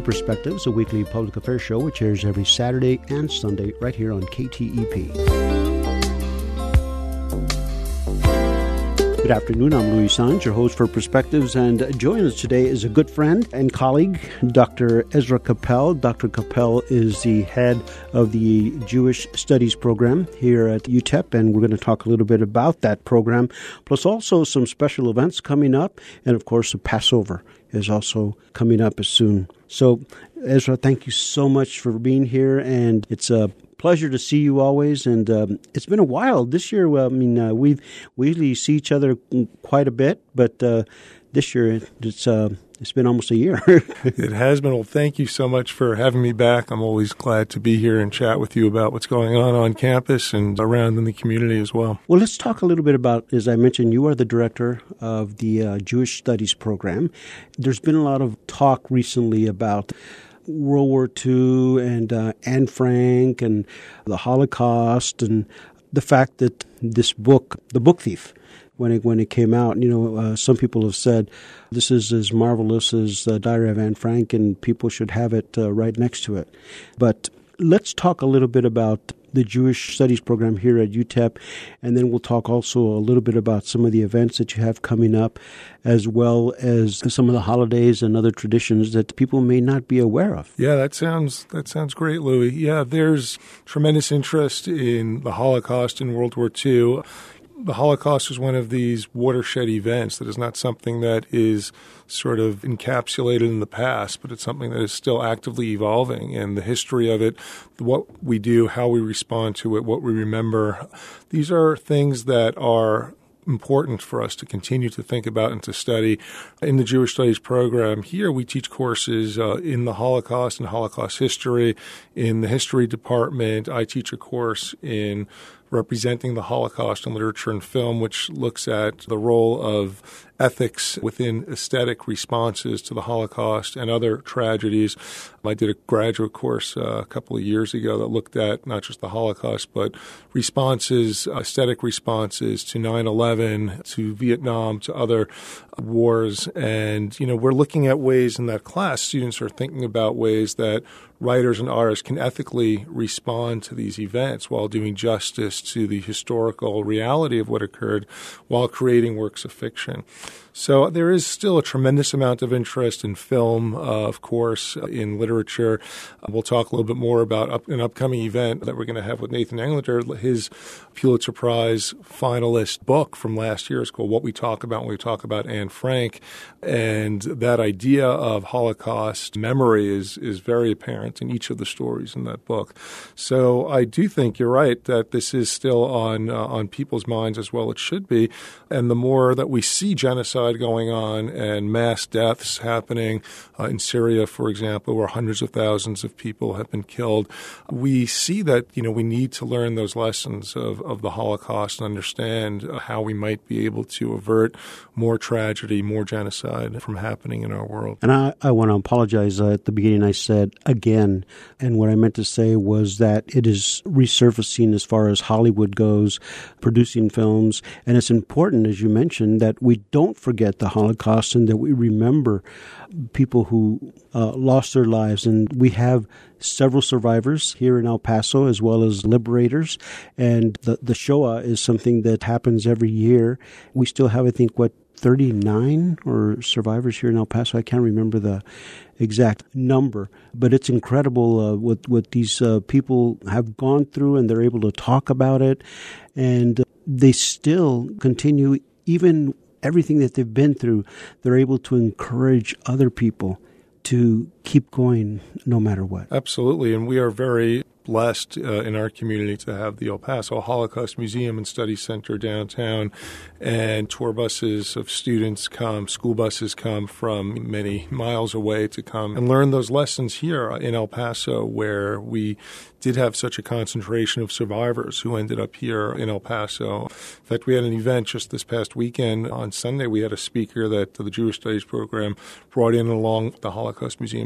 Perspectives, a weekly public affairs show which airs every Saturday and Sunday right here on KTEP. Good afternoon. I'm Louis Sanz, your host for Perspectives, and joining us today is a good friend and colleague, Dr. Ezra Capel. Dr. Capel is the head of the Jewish Studies program here at UTEP, and we're going to talk a little bit about that program, plus also some special events coming up, and of course, the Passover is also coming up as soon. So, Ezra, thank you so much for being here, and it's a pleasure to see you always, and it's been a while. This year, we usually see each other quite a bit, but this year it's been almost a year. It has been. Well, thank you so much for having me back. I'm always glad to be here and chat with you about what's going on campus and around in the community as well. Well, let's talk a little bit about, as I mentioned, you are the director of the Jewish Studies program. There's been a lot of talk recently about World War II and Anne Frank and the Holocaust, and the fact that this book, The Book Thief, when it came out, some people have said this is as marvelous as the Diary of Anne Frank, and people should have it right next to it. But let's talk a little bit about the Jewish Studies program here at UTEP, and then we'll talk also a little bit about some of the events that you have coming up, as well as some of the holidays and other traditions that people may not be aware of. Yeah, that sounds great, Louis. Yeah, there's tremendous interest in the Holocaust in World War II. The Holocaust is one of these watershed events that is not something that is sort of encapsulated in the past, but it's something that is still actively evolving. And the history of it, what we do, how we respond to it, what we remember, these are things that are important for us to continue to think about and to study. In the Jewish Studies program here, we teach courses in the Holocaust and Holocaust history. In the history department, I teach a course in representing the Holocaust in literature and film, which looks at the role of ethics within aesthetic responses to the Holocaust and other tragedies. I did a graduate course a couple of years ago that looked at not just the Holocaust, but responses, aesthetic responses to 9/11, to Vietnam, to other wars. And, we're looking at ways in that class, students are thinking about ways that writers and artists can ethically respond to these events while doing justice to the historical reality of what occurred while creating works of fiction. So there is still a tremendous amount of interest in film, of course, in literature. We'll talk a little bit more about an upcoming event that we're going to have with Nathan Englander. His Pulitzer Prize finalist book from last year is called What We Talk About When We Talk About Anne Frank. And that idea of Holocaust memory is very apparent in each of the stories in that book. So I do think you're right that this is still on people's minds as well. It should be. And the more that we see genocide going on and mass deaths happening in Syria, for example, where hundreds of thousands of people have been killed, we see that, we need to learn those lessons of the Holocaust and understand how we might be able to avert more tragedy, more genocide from happening in our world. And I want to apologize. At the beginning, I said again, and what I meant to say was that it is resurfacing as far as Hollywood goes, producing films, and it's important, as you mentioned, that we don't forget the Holocaust and that we remember people who lost their lives. And we have several survivors here in El Paso as well as liberators. And the Shoah is something that happens every year. We still have, I think, 39 or survivors here in El Paso. I can't remember the exact number, but it's incredible what these people have gone through, and they're able to talk about it. And they still continue, even everything that they've been through, they're able to encourage other people to keep going no matter what. Absolutely. And we are very blessed in our community to have the El Paso Holocaust Museum and Study Center downtown, and tour buses of students come, school buses come from many miles away to come and learn those lessons here in El Paso, where we did have such a concentration of survivors who ended up here in El Paso. In fact, we had an event just this past weekend. On Sunday, we had a speaker that the Jewish Studies program brought in along the Holocaust Museum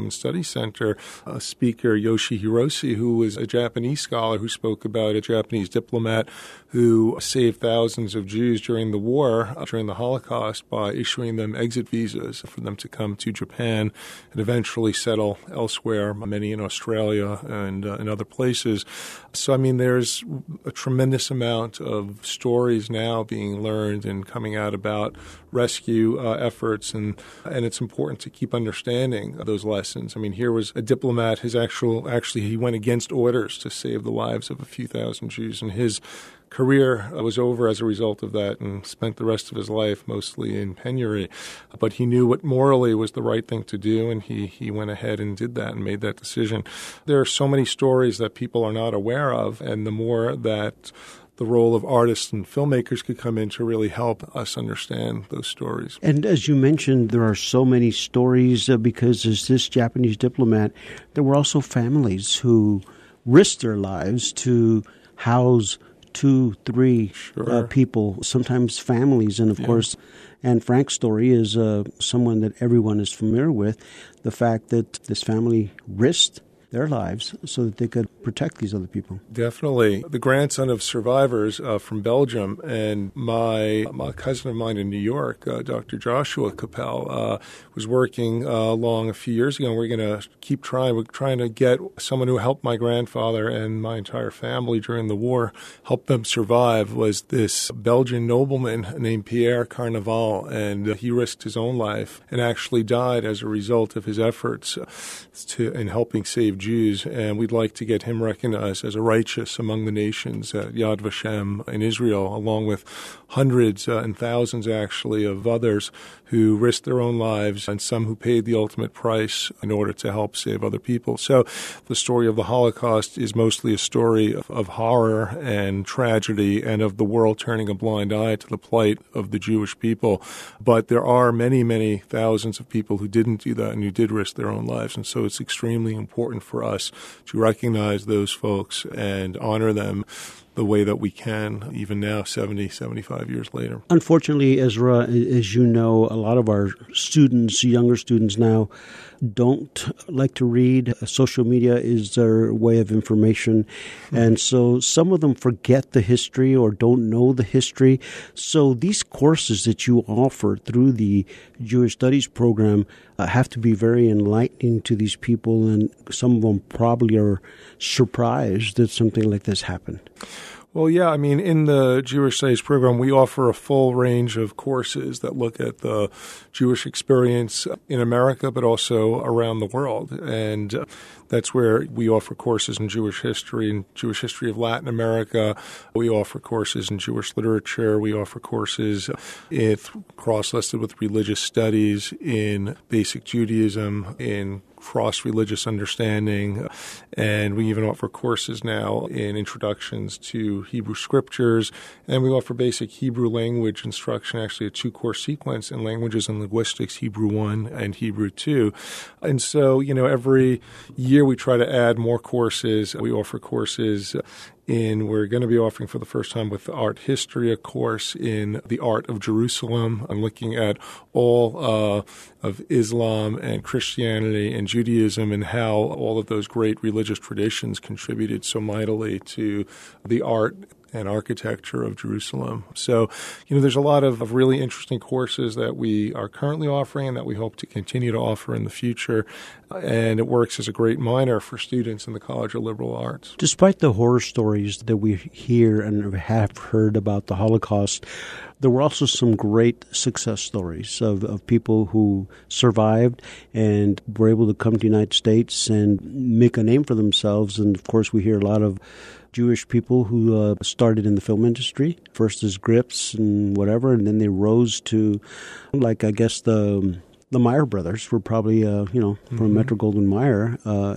Asian Studies Center, a speaker, Yoshi Hirose, who was a Japanese scholar who spoke about a Japanese diplomat who saved thousands of Jews during the war, during the Holocaust, by issuing them exit visas for them to come to Japan and eventually settle elsewhere, many in Australia and in other places. So, I mean, there's a tremendous amount of stories now being learned and coming out about rescue efforts, and it's important to keep understanding those lessons. I mean, here was a diplomat, actually he went against orders to save the lives of a few thousand Jews, and his career was over as a result of that and spent the rest of his life mostly in penury. But he knew what morally was the right thing to do, and he went ahead and did that and made that decision. There are so many stories that people are not aware of, and the more that the role of artists and filmmakers could come in to really help us understand those stories. And as you mentioned, there are so many stories because as this Japanese diplomat, there were also families who risked their lives to house 2, 3 people, sometimes families. And of course, Anne Frank's story is someone that everyone is familiar with, the fact that this family risked their lives so that they could protect these other people. Definitely. The grandson of survivors from Belgium, and my cousin of mine in New York, Dr. Joshua Capel, was working along a few years ago, and we're going to keep trying. We're trying to get someone who helped my grandfather and my entire family during the war, help them survive, was this Belgian nobleman named Pierre Carnaval, and he risked his own life and actually died as a result of his efforts in helping save Jews, and we'd like to get him recognized as a righteous among the nations at Yad Vashem in Israel, along with hundreds and thousands, actually, of others who risked their own lives and some who paid the ultimate price in order to help save other people. So the story of the Holocaust is mostly a story of horror and tragedy and of the world turning a blind eye to the plight of the Jewish people. But there are many, many thousands of people who didn't do that and who did risk their own lives. And so it's extremely important for us to recognize those folks and honor them the way that we can, even now, 70, 75 years later. Unfortunately, Ezra, as you know, a lot of our students, younger students now, don't like to read. Social media is their way of information. And so some of them forget the history or don't know the history. So these courses that you offer through the Jewish Studies program have to be very enlightening to these people. And some of them probably are surprised that something like this happened. Well, yeah, I mean, in the Jewish Studies program, we offer a full range of courses that look at the Jewish experience in America, but also around the world. And that's where we offer courses in Jewish history and Jewish history of Latin America. We offer courses in Jewish literature. We offer courses cross-listed with religious studies, in basic Judaism, in cross-religious understanding, and we even offer courses now in introductions to Hebrew scriptures, and we offer basic Hebrew language instruction, actually a 2-course sequence in languages and linguistics, Hebrew 1 and Hebrew 2. And so, every year we try to add more courses. We offer courses we're going to be offering for the first time with art history a course in the art of Jerusalem. I'm looking at all of Islam and Christianity and Judaism and how all of those great religious traditions contributed so mightily to the art and architecture of Jerusalem. So, there's a lot of really interesting courses that we are currently offering and that we hope to continue to offer in the future. And it works as a great minor for students in the College of Liberal Arts. Despite the horror stories that we hear and have heard about the Holocaust, there were also some great success stories of people who survived and were able to come to the United States and make a name for themselves. And, of course, we hear a lot of Jewish people who started in the film industry, first as grips and whatever, and then they rose to, like, I guess the Meyer brothers were probably, from Metro-Goldwyn-Mayer,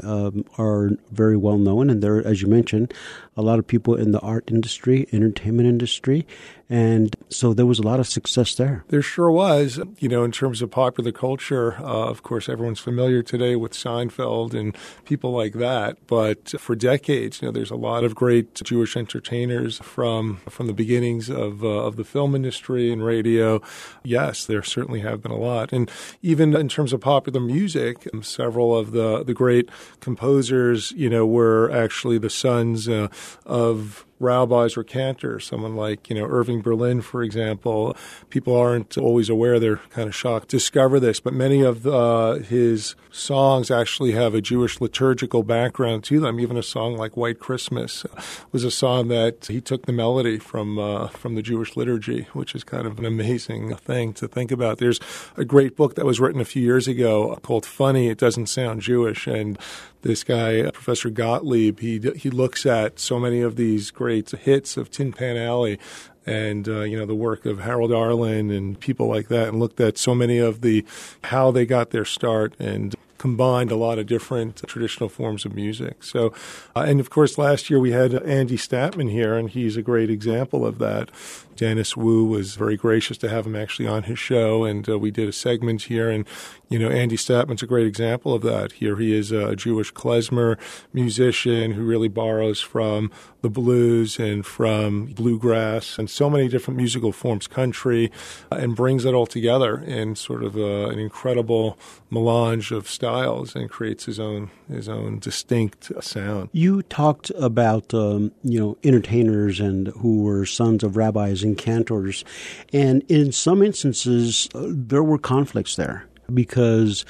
are very well known. And there, as you mentioned, a lot of people in the art industry, entertainment industry. And so there was a lot of success there. There sure was. In terms of popular culture, of course, everyone's familiar today with Seinfeld and people like that. But for decades, there's a lot of great Jewish entertainers from the beginnings of the film industry and radio. Yes, there certainly have been a lot. And even in terms of popular music, several of the great composers, were actually the sons of rabbis or cantors, someone like, Irving Berlin, for example. People aren't always aware. They're kind of shocked to discover this, but many of his songs actually have a Jewish liturgical background to them. Even a song like White Christmas was a song that he took the melody from the Jewish liturgy, which is kind of an amazing thing to think about. There's a great book that was written a few years ago called Funny, It Doesn't Sound Jewish, and this guy, Professor Gottlieb, he looks at so many of these great hits of Tin Pan Alley and, the work of Harold Arlen and people like that, and looked at so many of how they got their start and combined a lot of different traditional forms of music. So, and of course, last year we had Andy Statman here, and he's a great example of that. Dennis Wu was very gracious to have him actually on his show, and we did a segment here. And, Andy Statman's a great example of that. Here he is a Jewish klezmer musician who really borrows from the blues and from bluegrass and so many different musical forms, country, and brings it all together in sort of an incredible melange of styles and creates his own distinct sound. You talked about entertainers and who were sons of rabbis and cantors, and in some instances there were conflicts there because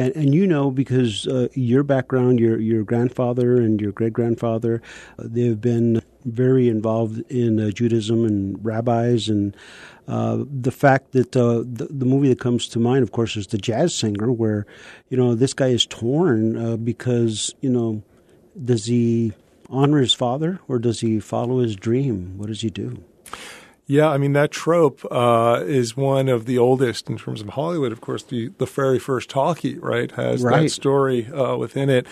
your background, your grandfather and your great grandfather, they've been very involved in Judaism and rabbis, and the fact that the movie that comes to mind, of course, is The Jazz Singer, where this guy is torn because does he honor his father or does he follow his dream? What does he do? Yeah, I mean, that trope is one of the oldest in terms of Hollywood. Of course, the very first talkie, right, has that story within it.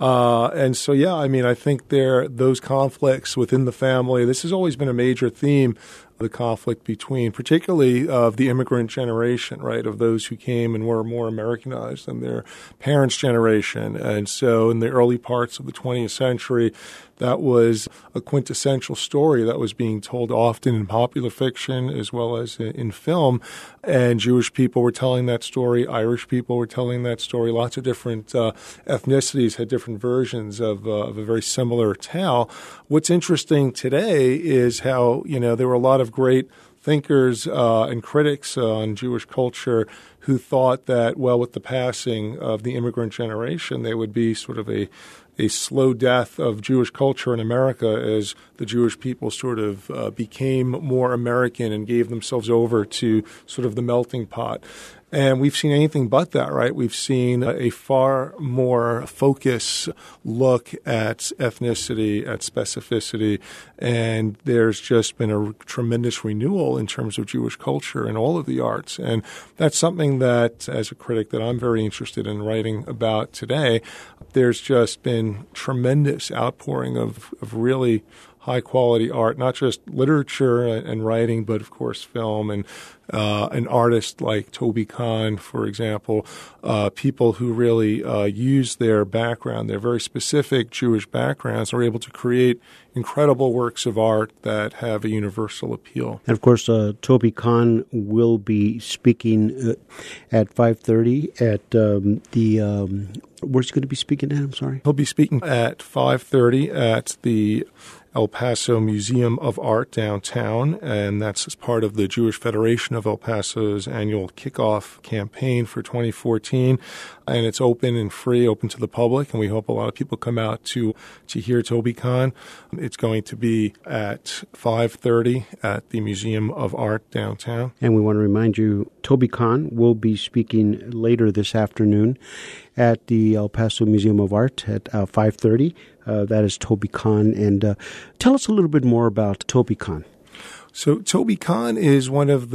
And so, yeah, I mean, I think those conflicts within the family, this has always been a major theme, the conflict between, particularly of the immigrant generation, right, of those who came and were more Americanized than their parents' generation. And so in the early parts of the 20th century, that was a quintessential story that was being told often in popular fiction as well as in film. And Jewish people were telling that story. Irish people were telling that story. Lots of different ethnicities had different versions of a very similar tale. What's interesting today is how, there were a lot of great thinkers and critics on Jewish culture who thought that, well, with the passing of the immigrant generation, there would be sort of a slow death of Jewish culture in America as the Jewish people sort of became more American and gave themselves over to sort of the melting pot. And we've seen anything but that, right? We've seen a far more focused look at ethnicity, at specificity, and there's just been a tremendous renewal in terms of Jewish culture in all of the arts. And that's something that, as a critic, that I'm very interested in writing about today. There's just been tremendous outpouring of really high-quality art, not just literature and writing, but, of course, film and an artist like Toby Kahn, for example, people who really use their background, their very specific Jewish backgrounds, are able to create incredible works of art that have a universal appeal. And, of course, Toby Kahn will be speaking at 5:30 at where's he going to be speaking at? I'm sorry. He'll be speaking at 5:30 at the El Paso Museum of Art downtown, and that's as part of the Jewish Federation of El Paso's annual kickoff campaign for 2014. And it's open and free, open to the public, and we hope a lot of people come out to hear Toby Kahn. It's going to be at 5:30 at the Museum of Art downtown. And we want to remind you, Toby Kahn will be speaking later this afternoon at the El Paso Museum of Art at 5:30. That is Toby Kahn. And tell us a little bit more about Toby Kahn. So Toby Kahn is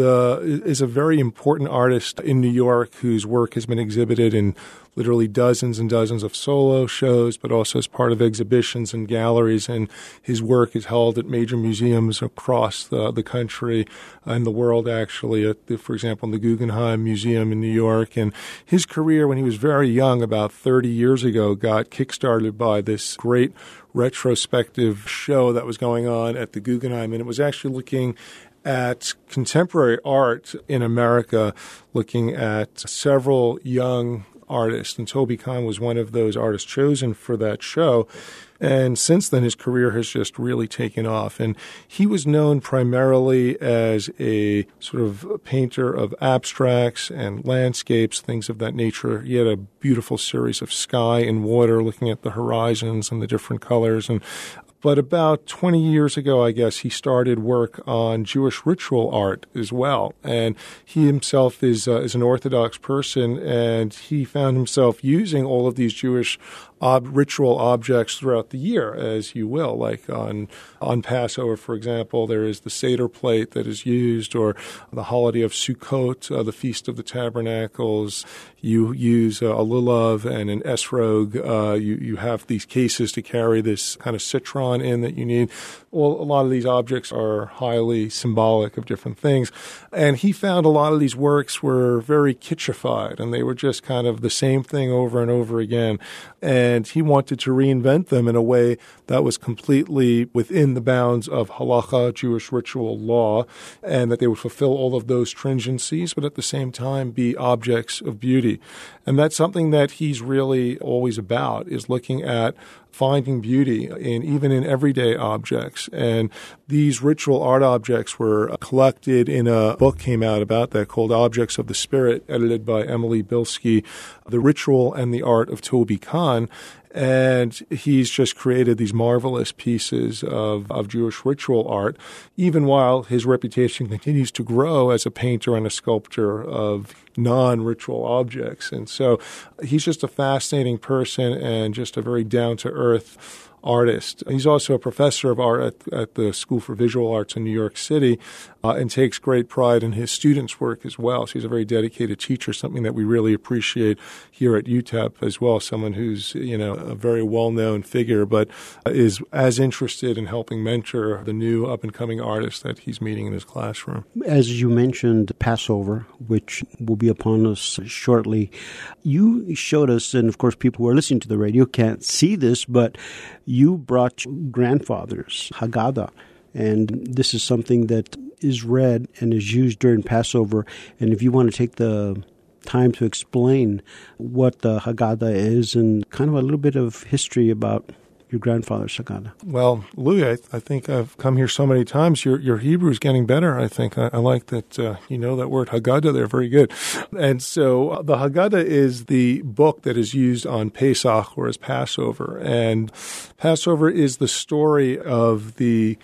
is a very important artist in New York whose work has been exhibited in literally dozens and dozens of solo shows, but also as part of exhibitions and galleries. And his work is held at major museums across the country and the world, actually, for example, in the Guggenheim Museum in New York. And his career, when he was very young, about 30 years ago, got kickstarted by this great retrospective show that was going on at the Guggenheim. And it was actually looking at contemporary art in America, looking at several young artists, and Toby Kahn was one of those artists chosen for that show. And since then, his career has just really taken off. And he was known primarily as a sort of painter of abstracts and landscapes, things of that nature. He had a beautiful series of sky and water, looking at the horizons and the different colors. But about 20 years ago, I guess, he started work on Jewish ritual art as well. And he himself is an Orthodox person, and he found himself using all of these Jewish ritual objects throughout the year, as you will. Like on Passover, for example, there is the Seder plate that is used, or the holiday of Sukkot, the Feast of the Tabernacles. You use a lulav and an esrog. You have these cases to carry this kind of citron in that you need. Well, a lot of these objects are highly symbolic of different things. And he found a lot of these works were very kitschified, and they were just kind of the same thing over and over again. And he wanted to reinvent them in a way that was completely within the bounds of halacha, Jewish ritual law, and that they would fulfill all of those stringencies, but at the same time be objects of beauty. And that's something that he's really always about, is looking at finding beauty even in everyday objects. And these ritual art objects were collected in a book came out about that called Objects of the Spirit, edited by Emily Bilski, The Ritual and the Art of Toby Kahn. And he's just created these marvelous pieces of Jewish ritual art, even while his reputation continues to grow as a painter and a sculptor of non-ritual objects. And so he's just a fascinating person and just a very down-to-earth artist. He's also a professor of art at the School for Visual Arts in New York City, and takes great pride in his students' work as well. So he's a very dedicated teacher, something that we really appreciate here at UTEP as well, someone who's, a very well-known figure, but is as interested in helping mentor the new up-and-coming artists that he's meeting in his classroom. As you mentioned, Passover, which will be upon us shortly, you showed us, and of course people who are listening to the radio can't see this, but you brought grandfather's Haggadah. And this is something that is read and is used during Passover. And if you want to take the time to explain what the Haggadah is and kind of a little bit of history about your grandfather's Haggadah. Well, Louis, I think I've come here so many times. Your Hebrew is getting better, I think. I like that you know that word Haggadah there. Very good. And so the Haggadah is the book that is used on Pesach, or as Passover. And Passover is the story of the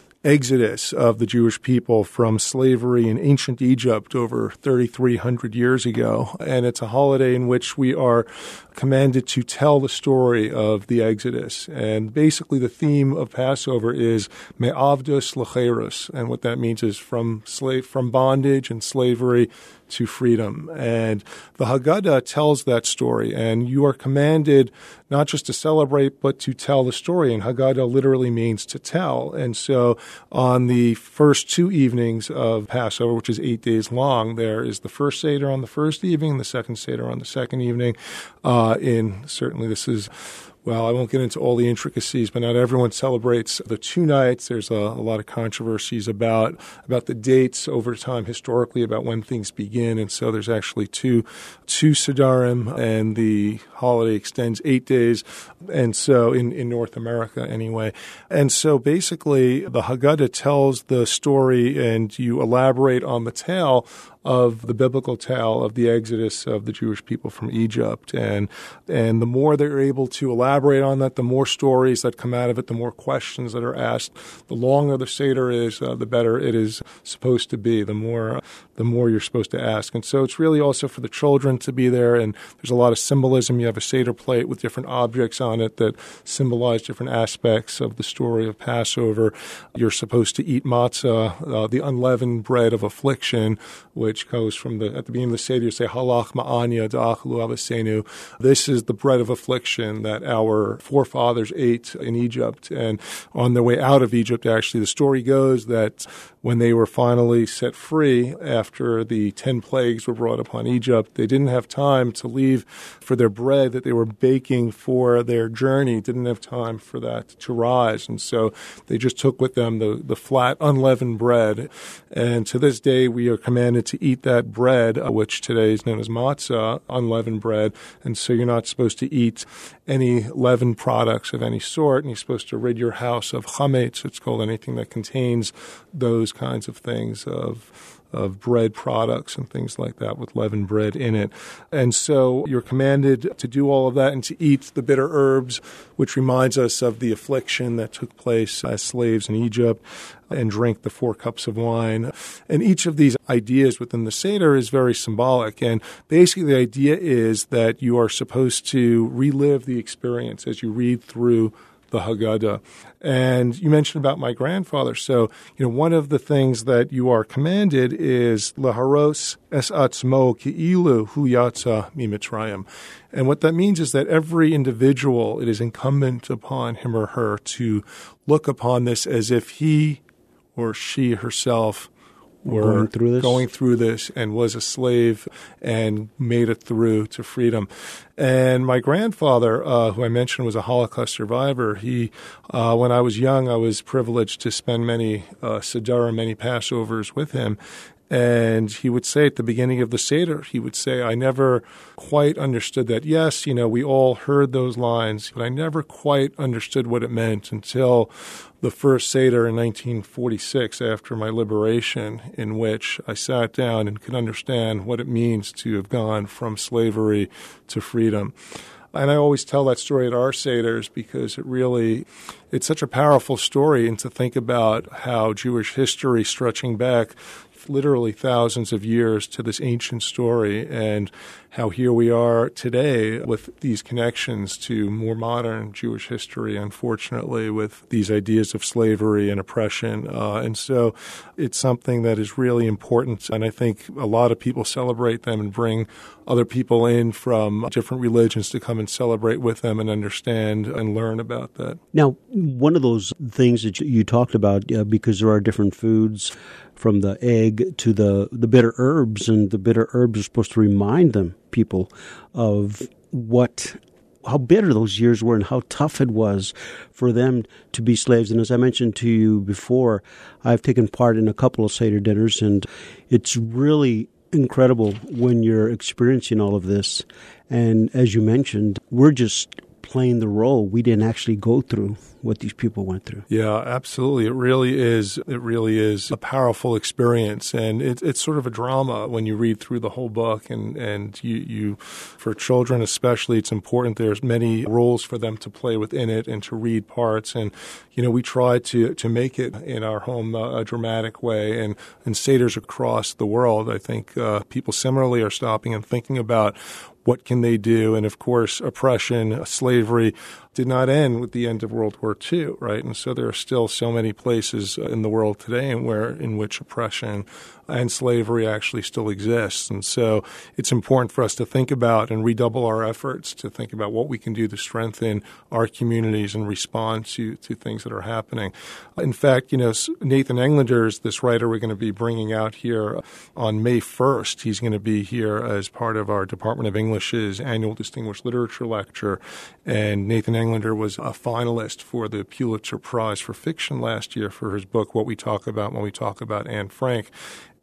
exodus of the Jewish people from slavery in ancient Egypt over 3,300 years ago. And it's a holiday in which we are commanded to tell the story of the Exodus. And basically the theme of Passover is me'avdus lecherus. And what that means is from bondage and slavery to freedom. And the Haggadah tells that story. And you are commanded not just to celebrate, but to tell the story. And Haggadah literally means to tell. And so on the first two evenings of Passover, which is 8 days long, there is the first Seder on the first evening, the second Seder on the second evening. Certainly this is, well, I won't get into all the intricacies, but not everyone celebrates the 2 nights. There's a lot of controversies about the dates over time historically about when things begin. And so there's actually two Sedarim, and the holiday extends 8 days. And so in North America anyway. And so basically the Haggadah tells the story, and you elaborate on the tale of the biblical tale of the exodus of the Jewish people from Egypt. And the more they're able to elaborate elaborate on that, the more stories that come out of it, the more questions that are asked. The longer the Seder is, the better it is supposed to be, the more you're supposed to ask. And so it's really also for the children to be there, and there's a lot of symbolism. You have a Seder plate with different objects on it that symbolize different aspects of the story of Passover. You're supposed to eat matzah, the unleavened bread of affliction, which goes from at the beginning of the Seder, you say, halach ma'anya da'achlu avasenu. This is the bread of affliction that our forefathers ate in Egypt. And on their way out of Egypt, actually, the story goes that when they were finally set free after the 10 plagues were brought upon Egypt, they didn't have time to leave for their bread that they were baking for their journey, didn't have time for that to rise. And so they just took with them the flat, unleavened bread. And to this day, we are commanded to eat that bread, which today is known as matzah, unleavened bread. And so you're not supposed to eat any leavened products of any sort, and you're supposed to rid your house of chametz. It's called anything that contains those kinds of things, of bread products and things like that with leavened bread in it. And so you're commanded to do all of that and to eat the bitter herbs, which reminds us of the affliction that took place as slaves in Egypt, and drink the 4 cups of wine. And each of these ideas within the Seder is very symbolic. And basically the idea is that you are supposed to relive the experience as you read through the Haggadah. And you mentioned about my grandfather. So, one of the things that you are commanded is laharos es atzmo ki'ilu hu yatsa miMitzrayim. And what that means is that every individual, it is incumbent upon him or her to look upon this as if he or she herself were going through this and was a slave and made it through to freedom. And my grandfather, who I mentioned was a Holocaust survivor, when I was young, I was privileged to spend many Sederim, many Passovers with him. And he would say at the beginning of the Seder, he would say, I never quite understood that. Yes, we all heard those lines, but I never quite understood what it meant until the first Seder in 1946 after my liberation, in which I sat down and could understand what it means to have gone from slavery to freedom. And I always tell that story at our Seders because it's such a powerful story, and to think about how Jewish history stretching back literally thousands of years to this ancient story, and how here we are today with these connections to more modern Jewish history, unfortunately, with these ideas of slavery and oppression. And so it's something that is really important. And I think a lot of people celebrate them and bring other people in from different religions to come and celebrate with them and understand and learn about that. Now, one of those things that you talked about, because there are different foods, from the egg to the bitter herbs, and the bitter herbs are supposed to remind people of how bitter those years were and how tough it was for them to be slaves. And as I mentioned to you before, I've taken part in a couple of Seder dinners, and it's really incredible when you're experiencing all of this. And as you mentioned, we're just playing the role. We didn't actually go through what these people went through. Yeah, absolutely. It really is a powerful experience, and it's sort of a drama when you read through the whole book. And you for children especially, it's important. There's many roles for them to play within it and to read parts. And we try to make it in our home a dramatic way. And Seders across the world, I think people similarly are stopping and thinking about what can they do? And of course, oppression, slavery did not end with the end of World War II, right? And so there are still so many places in the world today in which oppression and slavery actually still exists. And so it's important for us to think about and redouble our efforts to think about what we can do to strengthen our communities and respond to things that are happening. In fact, Nathan Englander is this writer we're going to be bringing out here on May 1st. He's going to be here as part of our Department of English's annual Distinguished Literature Lecture. And Nathan Englander was a finalist for the Pulitzer Prize for Fiction last year for his book, What We Talk About When We Talk About Anne Frank.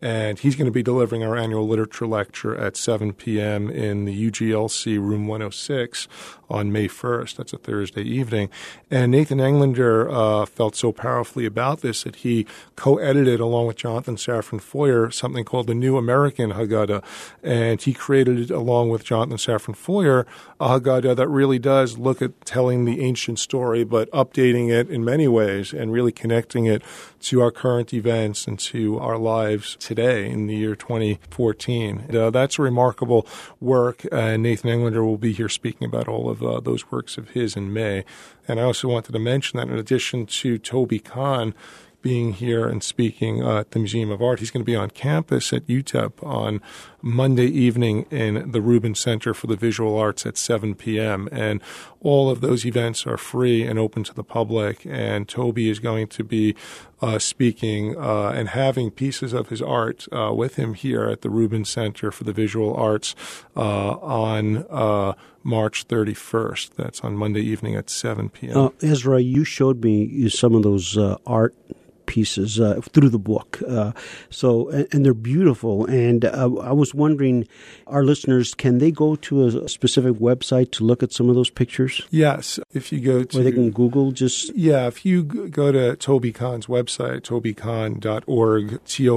And he's going to be delivering our annual literature lecture at 7 p.m. in the UGLC Room 106 on May 1st. That's a Thursday evening. And Nathan Englander felt so powerfully about this that he co-edited, along with Jonathan Safran Foer, something called the New American Haggadah. And he created, along with Jonathan Safran Foer, a Haggadah that really does look at telling the ancient story, but updating it in many ways and really connecting it to our current events and to our lives today in the year 2014. That's a remarkable work, and Nathan Englander will be here speaking about all of those works of his in May. And I also wanted to mention that in addition to Toby Kahn being here and speaking at the Museum of Art, he's going to be on campus at UTEP on Monday evening in the Rubin Center for the Visual Arts at 7 p.m. And all of those events are free and open to the public. And Toby is going to be speaking and having pieces of his art with him here at the Rubin Center for the Visual Arts on March 31st. That's on Monday evening at 7 p.m. Ezra, you showed me some of those art pieces through the book. And they're beautiful. And I was wondering, our listeners, can they go to a specific website to look at some of those pictures? Yes. If you go to... Or they can Google just... Yeah, if you go to Toby Kahn's website, tobykahn.org,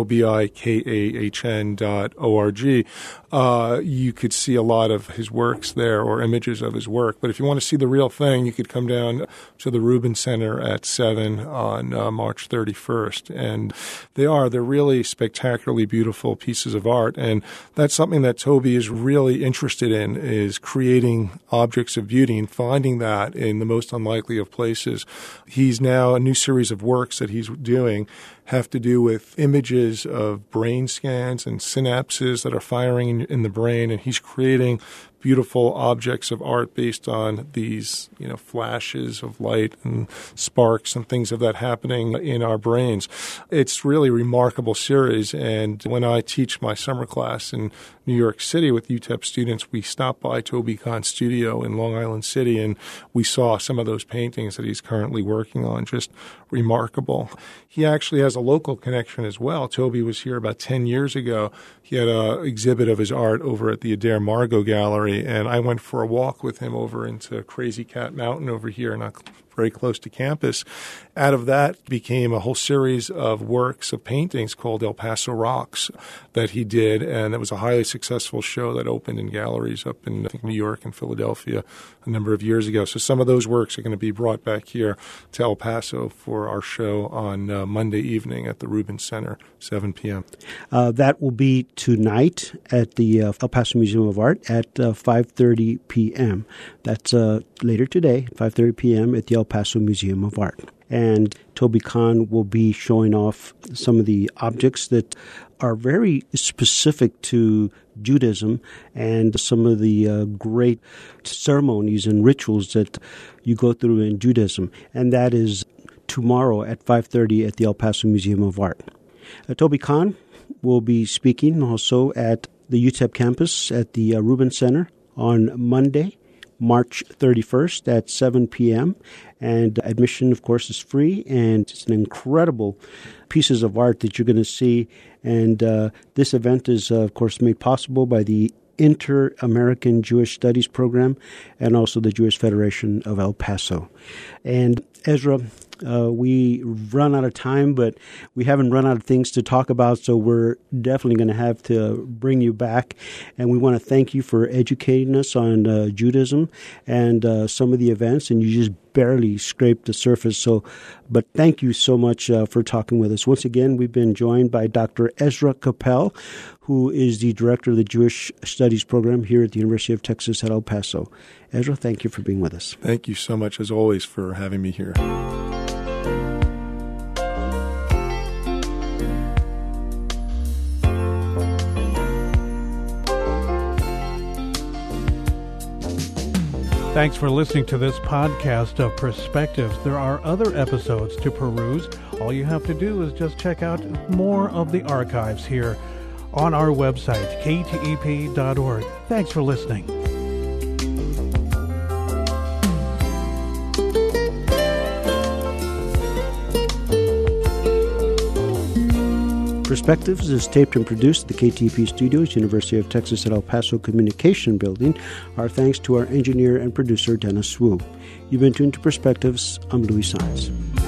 tobikahn.org, you could see a lot of his works there or images of his work. But if you want to see the real thing, you could come down to the Rubin Center at 7 on March 31st. And they're really spectacularly beautiful pieces of art. And that's something that Toby is really interested in, is creating objects of beauty and finding that in the most unlikely of places. He's now, a new series of works that he's doing have to do with images of brain scans and synapses that are firing in the brain. And he's creating beautiful objects of art based on these, flashes of light and sparks and things of that happening in our brains. It's really a remarkable series. And when I teach my summer class in New York City with UTEP students, we stopped by Toby Kahn's studio in Long Island City, and we saw some of those paintings that he's currently working on. Just remarkable. He actually has a local connection as well. Toby was here about 10 years ago. He had an exhibit of his art over at the Adair Margot Gallery, and I went for a walk with him over into Crazy Cat Mountain over here, not very close to campus. Out of that became a whole series of works of paintings called El Paso Rocks that he did, and it was a highly successful show that opened in galleries up in, I think, New York and Philadelphia a number of years ago. So some of those works are going to be brought back here to El Paso for our show on Monday evening at the Rubin Center, 7 p.m. That will be tonight at the El Paso Museum of Art at 5:30 p.m. That's later today, 5:30 p.m. at the El Paso Museum of Art. And Toby Kahn will be showing off some of the objects that are very specific to Judaism and some of the great ceremonies and rituals that you go through in Judaism. And that is tomorrow at 5:30 at the El Paso Museum of Art. Toby Kahn will be speaking also at the UTEP campus at the Rubin Center on Monday, March 31st at 7 p.m. And admission, of course, is free, and it's an incredible pieces of art that you're going to see. And this event is, of course, made possible by the Inter-American Jewish Studies Program and also the Jewish Federation of El Paso. And Ezra, we run out of time, but we haven't run out of things to talk about, so we're definitely going to have to bring you back. And we want to thank you for educating us on Judaism and some of the events, and you just barely scraped the surface. But thank you so much for talking with us. Once again, we've been joined by Dr. Ezra Coppell, who is the director of the Jewish Studies Program here at the University of Texas at El Paso. Ezra, thank you for being with us. Thank you so much, as always, for having me here. Thanks for listening to this podcast of Perspectives. There are other episodes to peruse. All you have to do is just check out more of the archives here on our website, ktep.org. Thanks for listening. Perspectives is taped and produced at the KTEP Studios, University of Texas at El Paso Communication Building. Our thanks to our engineer and producer, Dennis Wu. You've been tuned to Perspectives. I'm Louis Saenz.